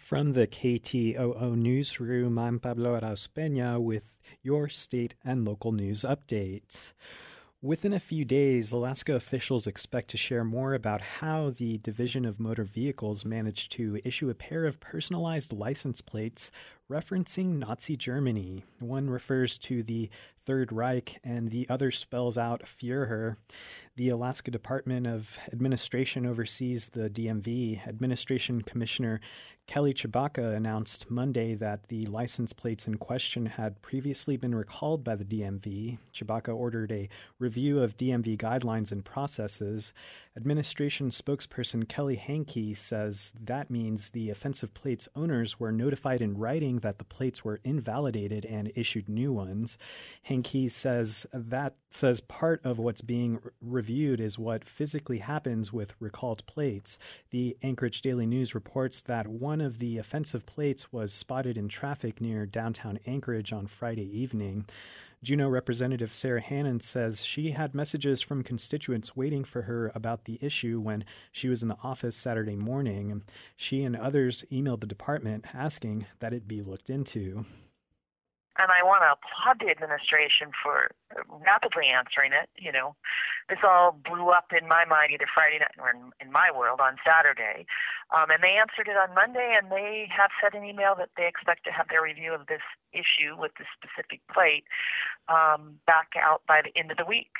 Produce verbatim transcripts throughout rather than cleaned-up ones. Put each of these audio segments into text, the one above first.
From the K T O O newsroom, I'm Pablo Arauz-Peña with your state and local news update. Within a few days, Alaska officials expect to share more about how the Division of Motor Vehicles managed to issue a pair of personalized license plates referencing Nazi Germany. One refers to the Third Reich and the other spells out Führer. The Alaska Department of Administration oversees the D M V. Administration Commissioner Kelly Tshibaka announced Monday that the license plates in question had previously been recalled by the D M V. Tshibaka ordered a review of D M V guidelines and processes. Administration spokesperson Kelly Hankey says that means the offensive plates owners were notified in writing that the plates were invalidated and issued new ones. Hankey says that says part of what's being re- reviewed is what physically happens with recalled plates. The Anchorage Daily News reports that one of the offensive plates was spotted in traffic near downtown Anchorage on Friday evening. Juneau Representative Sarah Hannon says she had messages from constituents waiting for her about the issue when she was in the office Saturday morning. She and others emailed the department asking that it be looked into. And I want to applaud the administration for rapidly answering it. You know, this all blew up in my mind either Friday night or in, in my world on Saturday. Um, and they answered it on Monday, and they have said in email that they expect to have their review of this issue with this specific plate um, back out by the end of the week.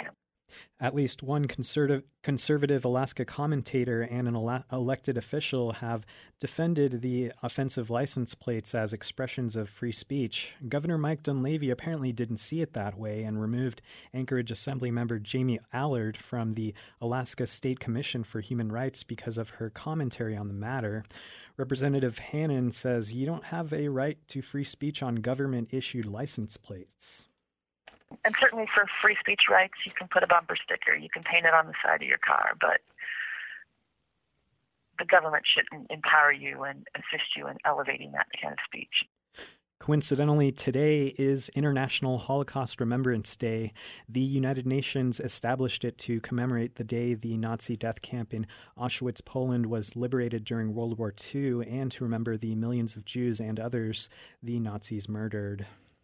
At least one conservative, conservative Alaska commentator and an ele- elected official have defended the offensive license plates as expressions of free speech. Governor Mike Dunleavy apparently didn't see it that way and removed Anchorage Assembly member Jamie Allard from the Alaska State Commission for Human Rights because of her commentary on the matter. Representative Hannon says you don't have a right to free speech on government-issued license plates. And certainly for free speech rights, you can put a bumper sticker, you can paint it on the side of your car, but the government shouldn't empower you and assist you in elevating that kind of speech. Coincidentally, today is International Holocaust Remembrance Day. The United Nations established it to commemorate the day the Nazi death camp in Auschwitz, Poland was liberated during World War Two and to remember the millions of Jews and others the Nazis murdered.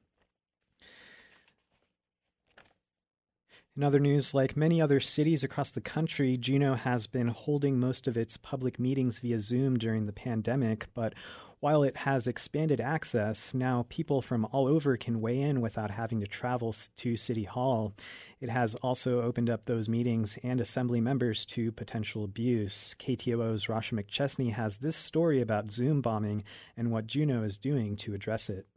In other news, like many other cities across the country, Juneau has been holding most of its public meetings via Zoom during the pandemic, but while it has expanded access, now people from all over can weigh in without having to travel to City Hall. It has also opened up those meetings and assembly members to potential abuse. K T O O's Rasha McChesney has this story about Zoom bombing and what Juneau is doing to address it.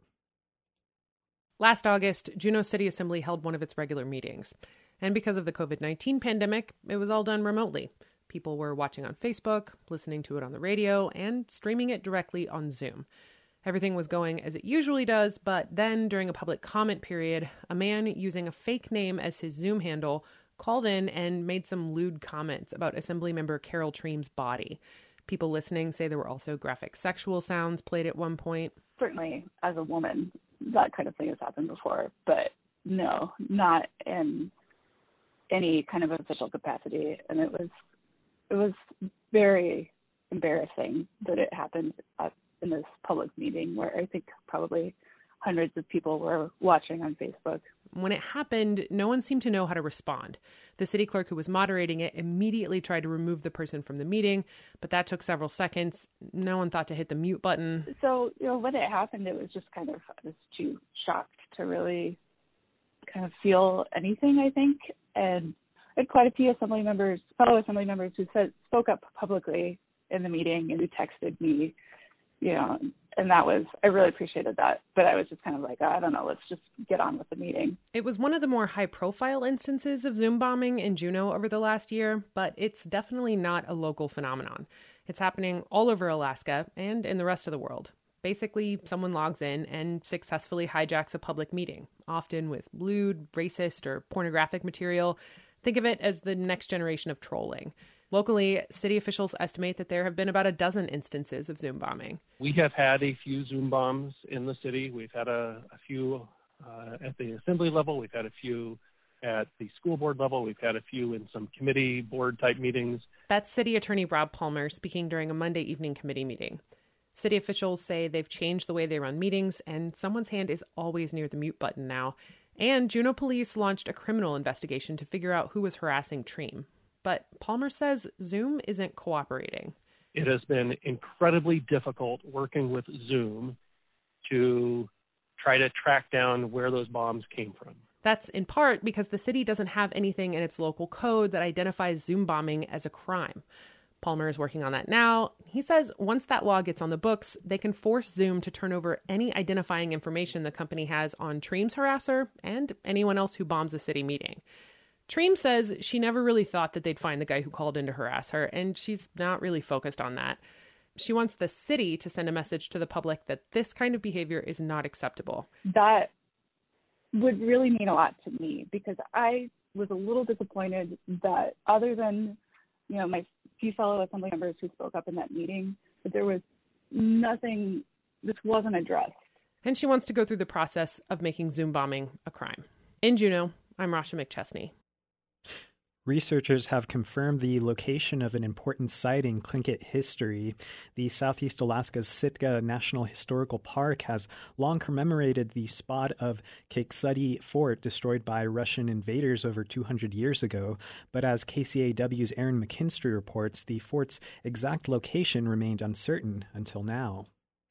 Last August, Juneau City Assembly held one of its regular meetings. And because of the covid nineteen pandemic, it was all done remotely. People were watching on Facebook, listening to it on the radio, and streaming it directly on Zoom. Everything was going as it usually does, but then during a public comment period, a man using a fake name as his Zoom handle called in and made some lewd comments about Assemblymember Carol Treem's body. People listening say there were also graphic sexual sounds played at one point. Certainly, as a woman, that kind of thing has happened before, but no, not in any kind of official capacity. And it was it was very embarrassing that it happened at, in this public meeting where I think probably hundreds of people were watching on Facebook. When it happened, no one seemed to know how to respond. The city clerk who was moderating it immediately tried to remove the person from the meeting, but that took several seconds. No one thought to hit the mute button. So, you know, when it happened, it was just kind of, I was too shocked to really kind of feel anything, I think. And I had quite a few assembly members, fellow assembly members who said, spoke up publicly in the meeting and who texted me, you know, and that was, I really appreciated that. But I was just kind of like, I don't know, let's just get on with the meeting. It was one of the more high-profile instances of Zoom bombing in Juneau over the last year, but it's definitely not a local phenomenon. It's happening all over Alaska and in the rest of the world. Basically, someone logs in and successfully hijacks a public meeting, often with lewd, racist, or pornographic material. Think of it as the next generation of trolling. Locally, city officials estimate that there have been about a dozen instances of Zoom bombing. We have had a few Zoom bombs in the city. We've had a, a few uh, at the assembly level. We've had a few at the school board level. We've had a few in some committee board type meetings. That's City Attorney Rob Palmer speaking during a Monday evening committee meeting. City officials say they've changed the way they run meetings, and someone's hand is always near the mute button now. And Juneau police launched a criminal investigation to figure out who was harassing Treem. But Palmer says Zoom isn't cooperating. It has been incredibly difficult working with Zoom to try to track down where those bombs came from. That's in part because the city doesn't have anything in its local code that identifies Zoom bombing as a crime. Palmer is working on that now. He says once that law gets on the books, they can force Zoom to turn over any identifying information the company has on Treem's harasser and anyone else who bombs a city meeting. Treem says she never really thought that they'd find the guy who called in to harass her, and she's not really focused on that. She wants the city to send a message to the public that this kind of behavior is not acceptable. That would really mean a lot to me, because I was a little disappointed that other than, you know, my few fellow assembly members who spoke up in that meeting, that there was nothing, this wasn't addressed. And she wants to go through the process of making Zoom bombing a crime. In Juneau, I'm Rasha McChesney. Researchers have confirmed the location of an important site in Tlingit history. The Southeast Alaska's Sitka National Historical Park has long commemorated the spot of Kiksadi Fort destroyed by Russian invaders over two hundred years ago. But as K C A W's Aaron McKinstry reports, the fort's exact location remained uncertain until now.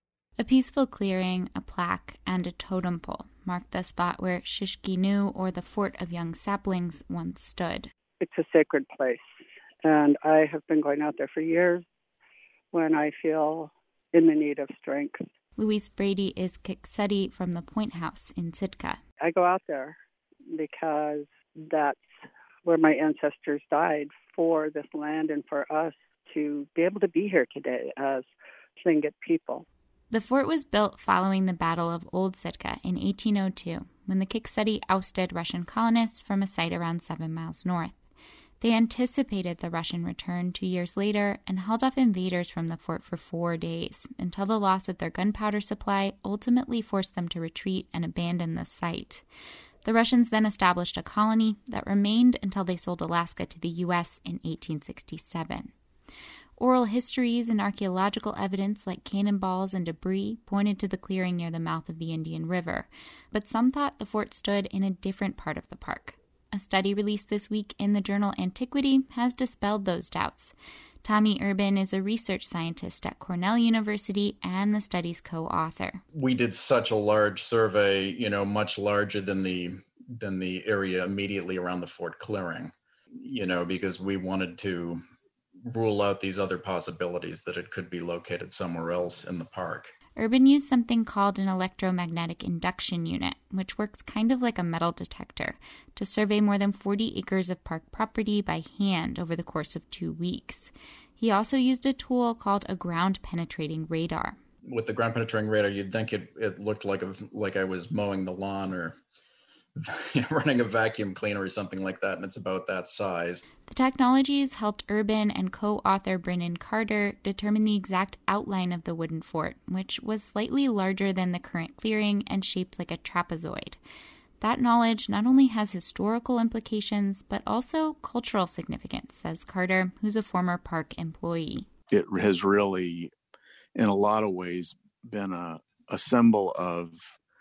A peaceful clearing, a plaque, and a totem pole marked the spot where Shishkinu, or the Fort of Young Saplings, once stood. It's a sacred place, and I have been going out there for years when I feel in the need of strength. Louise Brady is Kiksadi from the Point House in Sitka. I go out there because that's where my ancestors died for this land and for us to be able to be here today as Tlingit people. The fort was built following the Battle of Old Sitka in eighteen oh two, when the Kiksadi ousted Russian colonists from a site around seven miles north. They anticipated the Russian return two years later and held off invaders from the fort for four days until the loss of their gunpowder supply ultimately forced them to retreat and abandon the site. The Russians then established a colony that remained until they sold Alaska to the U S in eighteen sixty-seven. Oral histories and archaeological evidence like cannonballs and debris pointed to the clearing near the mouth of the Indian River, but some thought the fort stood in a different part of the park. A study released this week in the journal Antiquity has dispelled those doubts. Tommy Urban is a research scientist at Cornell University and the study's co-author. We did such a large survey, you know, much larger than the than the area immediately around the fort clearing, you know, because we wanted to rule out these other possibilities that it could be located somewhere else in the park. Urban used something called an electromagnetic induction unit, which works kind of like a metal detector, to survey more than forty acres of park property by hand over the course of two weeks. He also used a tool called a ground-penetrating radar. With the ground-penetrating radar, you'd think it, it looked like a, like I was mowing the lawn or you know, running a vacuum cleaner or something like that, and it's about that size. The technologies helped Urban and co-author Brennan Carter determine the exact outline of the wooden fort, which was slightly larger than the current clearing and shaped like a trapezoid. That knowledge not only has historical implications, but also cultural significance, says Carter, who's a former park employee. It has really, in a lot of ways, been a, a symbol of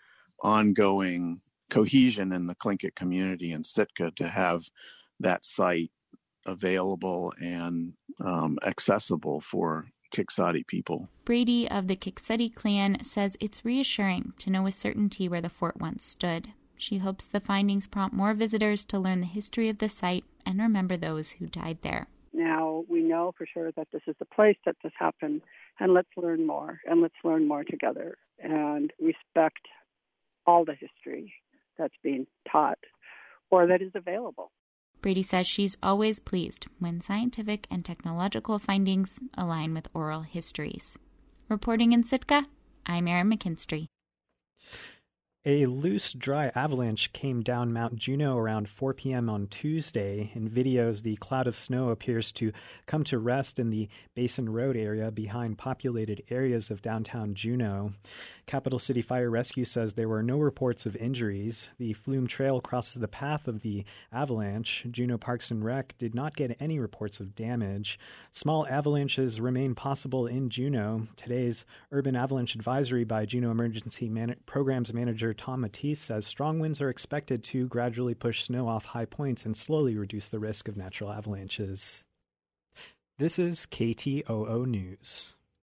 ongoing cohesion in the Tlingit community in Sitka to have that site available and um, accessible for Kiksadi people. Brady of the Kiksadi clan says it's reassuring to know with certainty where the fort once stood. She hopes the findings prompt more visitors to learn the history of the site and remember those who died there. Now we know for sure that this is the place that this happened, and let's learn more, and let's learn more together and respect all the history that's being taught or that is available. Brady says she's always pleased when scientific and technological findings align with oral histories. Reporting in Sitka, I'm Erin McKinstry. A loose, dry avalanche came down Mount Juneau around four p.m. on Tuesday. In videos, the cloud of snow appears to come to rest in the Basin Road area behind populated areas of downtown Juneau. Capital City Fire Rescue says there were no reports of injuries. The Flume Trail crosses the path of the avalanche. Juneau Parks and Rec did not get any reports of damage. Small avalanches remain possible in Juneau. Today's Urban Avalanche Advisory by Juneau Emergency Man- Programs Manager Tom Matisse says strong winds are expected to gradually push snow off high points and slowly reduce the risk of natural avalanches. This is K T O O News.